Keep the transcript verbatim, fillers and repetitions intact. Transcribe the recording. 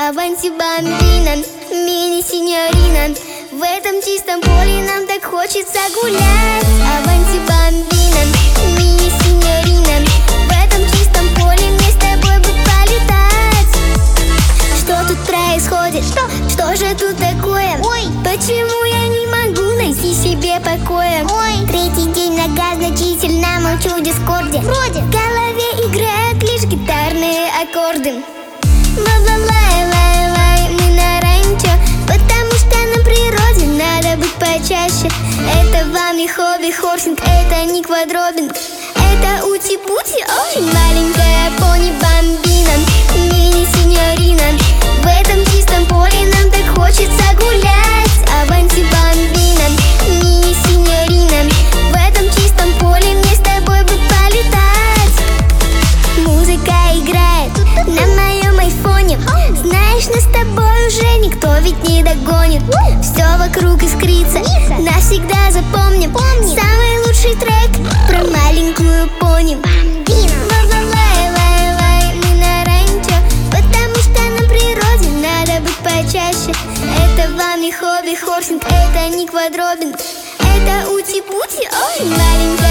Аванти бамбина, мини-синьорина. В этом чистом поле нам так хочется гулять. Аванти бамбина, мини-синьорина. В этом чистом поле мне с тобой бы полетать. Что тут происходит? Что? Что же тут такое? Ой, почему я не могу найти себе покоя? Ой, третий день нога значительно молчу в дискорде. Вроде в голове играют лишь гитарные аккорды. Ла-ла-лай-лай-лай, мы на ранчо, потому что на природе надо быть почаще. Это вам не хобби хорсинг, это не квадробинг. Это ути-пути, очень маленькая пони бамбина, мини-синьорина. В этом чистом поле нам так хочется гулять. Аванти бамбина, мини-синьорина. В этом чистом поле мне с тобой бы полетать. Музыка играет на моем айфоне. Знаешь, нас с тобой уже никто ведь не догонит. Все вокруг искрится, навсегда запомним. Самый лучший трек про маленькую пони. Ла-ла-лай-лай-лай, мы на ранчо, потому что на природе надо быть почаще. Это вам не хобби хорсинг, это не квадробинг. Это ути-пути, очень маленькая